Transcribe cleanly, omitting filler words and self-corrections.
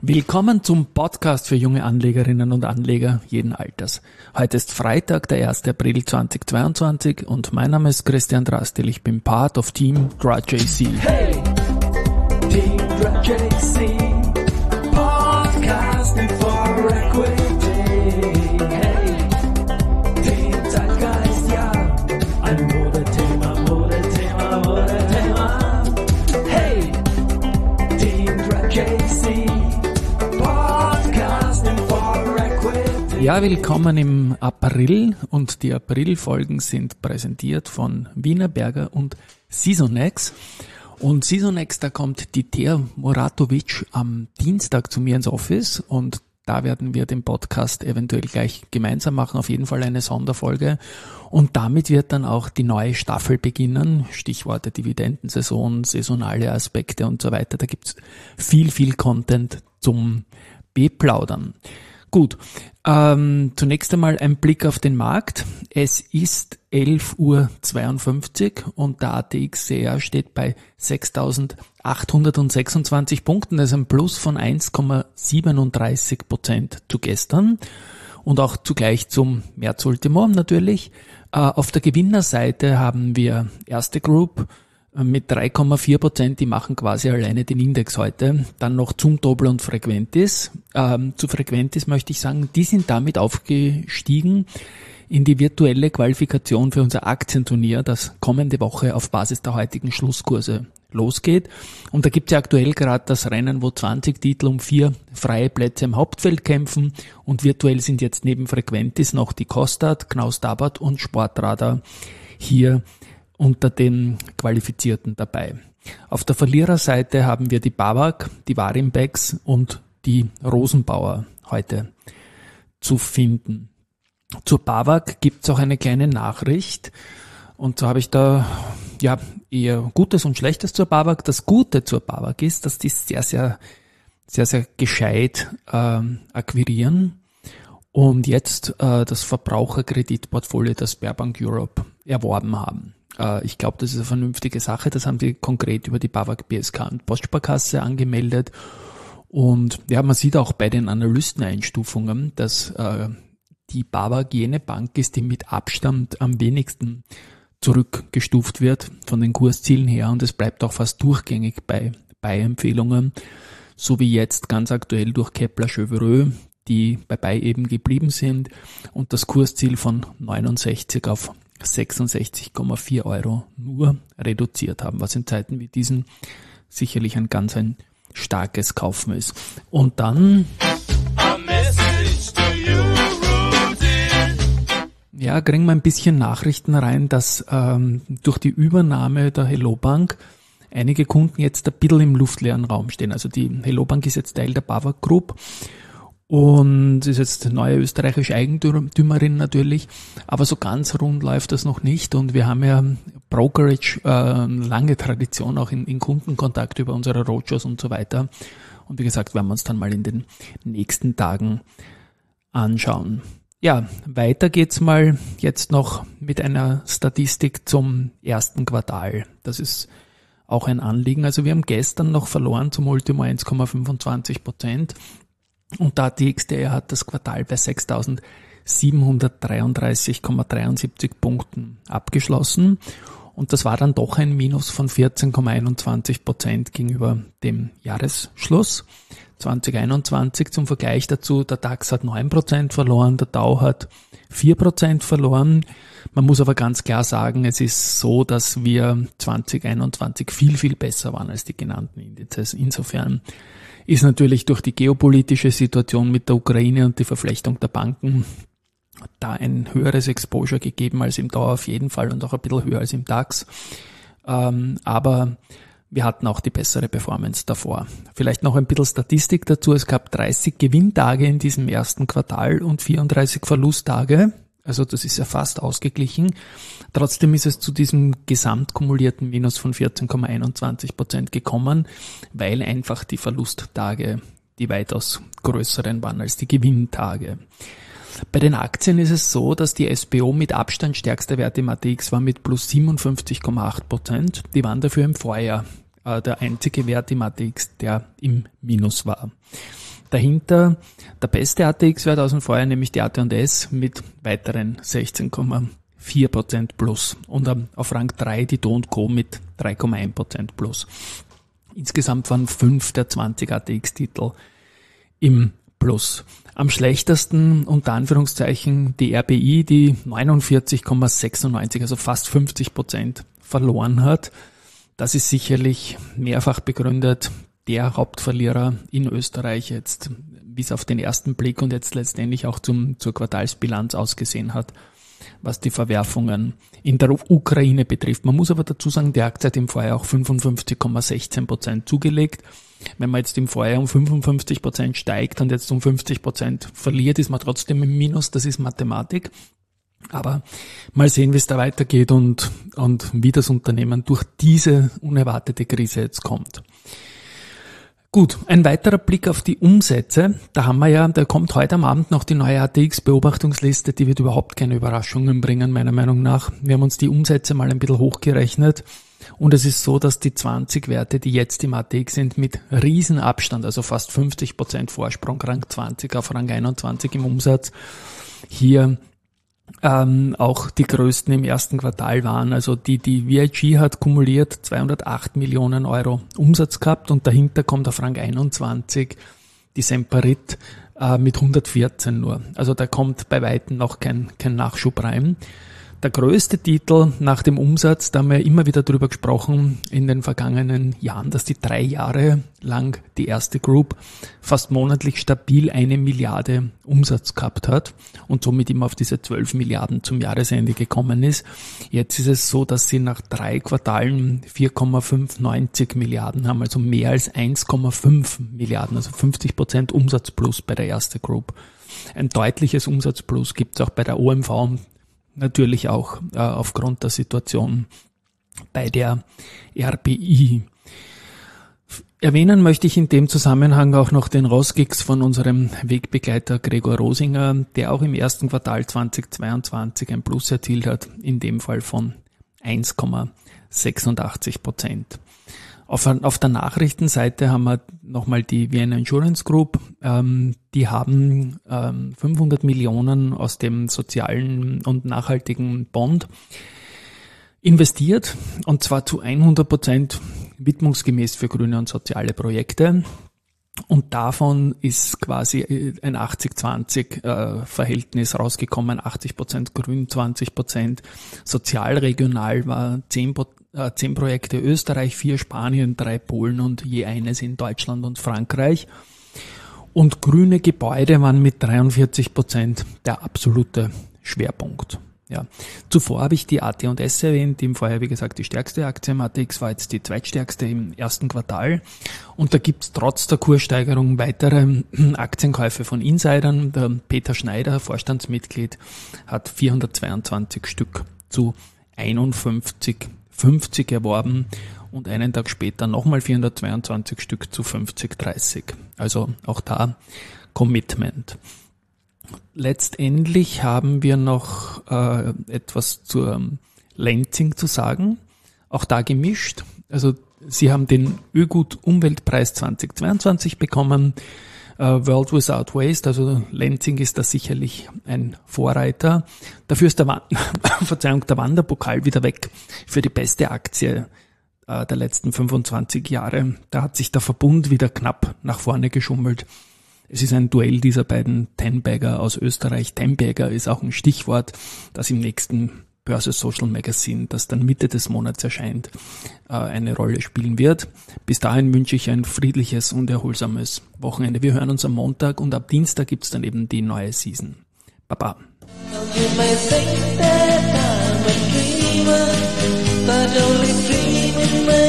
Willkommen zum Podcast für junge Anlegerinnen und Anleger jeden Alters. Heute ist Freitag, der 1. April 2022 und mein Name ist Christian Drastil. Ich bin Part of Team DraJC. Hey, Team DraJC, Podcasting for Equity. Hey, Team Zeitgeist, ja, ein Modethema. Hey, Team DraJC. Ja, willkommen im April und die Aprilfolgen sind präsentiert von Wienerberger und Seasonex. Und Seasonex, da kommt die Thea Muratovic am Dienstag zu mir ins Office und da werden wir den Podcast eventuell gleich gemeinsam machen, auf jeden Fall eine Sonderfolge. Und damit wird dann auch die neue Staffel beginnen. Stichworte Dividendensaison, saisonale Aspekte und so weiter. Da gibt's viel Content zum Beplaudern. Gut, zunächst einmal ein Blick auf den Markt. Es ist 11:52 Uhr und der ATXCR steht bei 6.826 Punkten. Das ist ein Plus von 1,37% zu gestern und auch zugleich zum März-Ultimo natürlich. Auf der Gewinnerseite haben wir Erste Group mit 3,4%, die machen quasi alleine den Index heute. Dann noch Zumtobel und Frequentis. Zu Frequentis möchte ich sagen, die sind damit aufgestiegen in die virtuelle Qualifikation für unser Aktienturnier, das kommende Woche auf Basis der heutigen Schlusskurse losgeht. Und da gibt es ja aktuell gerade das Rennen, wo 20 Titel um 4 freie Plätze im Hauptfeld kämpfen. Und virtuell sind jetzt neben Frequentis noch die Kostat, Knaus Tabbert und Sportradar hier unter den Qualifizierten dabei. Auf der Verliererseite haben wir die BAWAG, die Warimbex und die Rosenbauer heute zu finden. Zur BAWAG gibt es auch eine kleine Nachricht und so habe ich da ja eher Gutes und Schlechtes zur BAWAG. Das Gute zur BAWAG ist, dass die sehr gescheit akquirieren und jetzt das Verbraucherkreditportfolio der Sberbank Europe erworben haben. Ich glaube, das ist eine vernünftige Sache. Das haben sie konkret über die BAWAG, BSK und Postsparkasse angemeldet. Und ja, man sieht auch bei den Analysteneinstufungen, dass die BAWAG jene Bank ist, die mit Abstand am wenigsten zurückgestuft wird von den Kurszielen her. Und es bleibt auch fast durchgängig bei Empfehlungen, so wie jetzt ganz aktuell durch Kepler Chevreux, die bei eben geblieben sind und das Kursziel von 69 auf 66,4 Euro nur reduziert haben, was in Zeiten wie diesen sicherlich ein starkes Kaufen ist. Und dann ja, kriegen wir ein bisschen Nachrichten rein, dass durch die Übernahme der Hello Bank einige Kunden jetzt ein bisschen im luftleeren Raum stehen. Also die Hello Bank ist jetzt Teil der BAWAG Group und ist jetzt neue österreichische Eigentümerin natürlich, aber so ganz rund läuft das noch nicht und wir haben ja Brokerage, lange Tradition auch in Kundenkontakt über unsere Roadshows und so weiter und wie gesagt, werden wir uns dann mal in den nächsten Tagen anschauen. Ja, weiter geht's mal jetzt noch mit einer Statistik zum ersten Quartal. Das ist auch ein Anliegen. Also wir haben gestern noch verloren zum Ultimo 1,25%. Und der ATXDR hat das Quartal bei 6.733,73 Punkten abgeschlossen. Und das war dann doch ein Minus von 14,21% gegenüber dem Jahresschluss 2021. Zum Vergleich dazu, der DAX hat 9% verloren, der Dow hat 4% verloren. Man muss aber ganz klar sagen, es ist so, dass wir 2021 viel besser waren als die genannten Indizes. Insofern ist natürlich durch die geopolitische Situation mit der Ukraine und die Verflechtung der Banken da ein höheres Exposure gegeben als im Dow auf jeden Fall und auch ein bisschen höher als im DAX. Aber wir hatten auch die bessere Performance davor. Vielleicht noch ein bisschen Statistik dazu. Es gab 30 Gewinntage in diesem ersten Quartal und 34 Verlusttage. Also das ist ja fast ausgeglichen. Trotzdem ist es zu diesem gesamtkumulierten Minus von 14,21% gekommen, weil einfach die Verlusttage die weitaus größeren waren als die Gewinntage. Bei den Aktien ist es so, dass die SBO mit Abstand stärkste Wert im ATX war mit plus 57,8%. Die waren dafür im Vorjahr der einzige Wert im ATX, der im Minus war. Dahinter der beste ATX-Wert aus dem Vorjahr, nämlich die AT&S mit weiteren 16,4% plus. Und auf Rang 3 die Do & Co mit 3,1% plus. Insgesamt waren 5 der 20 ATX-Titel im Plus. Am schlechtesten, unter Anführungszeichen, die RBI, die 49,96, also fast 50% verloren hat. Das ist sicherlich mehrfach begründet der Hauptverlierer in Österreich jetzt, wie es auf den ersten Blick und jetzt letztendlich auch zur Quartalsbilanz ausgesehen hat, was die Verwerfungen in der Ukraine betrifft. Man muss aber dazu sagen, die Aktie hat im Vorjahr auch 55,16% zugelegt. Wenn man jetzt im Vorjahr um 55% steigt und jetzt um 50% verliert, ist man trotzdem im Minus. Das ist Mathematik. Aber mal sehen, wie es da weitergeht und wie das Unternehmen durch diese unerwartete Krise jetzt kommt. Gut, ein weiterer Blick auf die Umsätze. Da kommt heute am Abend noch die neue ATX-Beobachtungsliste, die wird überhaupt keine Überraschungen bringen, meiner Meinung nach. Wir haben uns die Umsätze mal ein bisschen hochgerechnet und es ist so, dass die 20 Werte, die jetzt im ATX sind, mit Riesenabstand, also fast 50% Vorsprung, Rang 20 auf Rang 21 im Umsatz, hier auch die größten im ersten Quartal waren. Also die VIG hat kumuliert 208 Millionen Euro Umsatz gehabt und dahinter kommt auf Rang 21 die Semperit mit 114 nur. Also da kommt bei Weitem noch kein Nachschub rein. Der größte Titel nach dem Umsatz, da haben wir immer wieder drüber gesprochen in den vergangenen Jahren, dass die 3 Jahre lang die erste Group fast monatlich stabil 1 Milliarde Umsatz gehabt hat und somit immer auf diese 12 Milliarden zum Jahresende gekommen ist. Jetzt ist es so, dass sie nach 3 Quartalen 4,590 Milliarden haben, also mehr als 1,5 Milliarden, also 50% Umsatzplus bei der erste Group. Ein deutliches Umsatzplus gibt es auch bei der OMV, natürlich auch aufgrund der Situation bei der RBI. Erwähnen möchte ich in dem Zusammenhang auch noch den Rosgix von unserem Wegbegleiter Gregor Rosinger, der auch im ersten Quartal 2022 ein Plus erzielt hat, in dem Fall von 1,86%. Auf der Nachrichtenseite haben wir nochmal die Vienna Insurance Group. Die haben 500 Millionen aus dem sozialen und nachhaltigen Bond investiert, und zwar zu 100% widmungsgemäß für grüne und soziale Projekte. Und davon ist quasi ein 80-20 Verhältnis rausgekommen, 80% grün, 20% sozial. Regional war 10 Projekte Österreich, 4 Spanien, 3 Polen und je eines in Deutschland und Frankreich. Und grüne Gebäude waren mit 43% der absolute Schwerpunkt. Ja. Zuvor habe ich die AT&S erwähnt, die im Vorjahr, wie gesagt, die stärkste Aktie im ATX war, jetzt die zweitstärkste im ersten Quartal. Und da gibt es trotz der Kurssteigerung weitere Aktienkäufe von Insidern. Der Peter Schneider, Vorstandsmitglied, hat 422 Stück zu 51,50 erworben und einen Tag später nochmal 422 Stück zu 50,30. Also auch da Commitment. Letztendlich haben wir noch etwas zur Lenzing zu sagen, auch da gemischt. Also sie haben den Ögut Umweltpreis 2022 bekommen, World Without Waste, also Lenzing ist da sicherlich ein Vorreiter. Dafür ist der Wanderpokal wieder weg für die beste Aktie der letzten 25 Jahre. Da hat sich der Verbund wieder knapp nach vorne geschummelt. Es ist ein Duell dieser beiden Ten-Bagger aus Österreich. Ten-Bagger ist auch ein Stichwort, das im nächsten Börse Social Magazine, das dann Mitte des Monats erscheint, eine Rolle spielen wird. Bis dahin wünsche ich ein friedliches und erholsames Wochenende. Wir hören uns am Montag und ab Dienstag gibt's dann eben die neue Season. Baba. You may think that I'm a dreamer, but only dreaming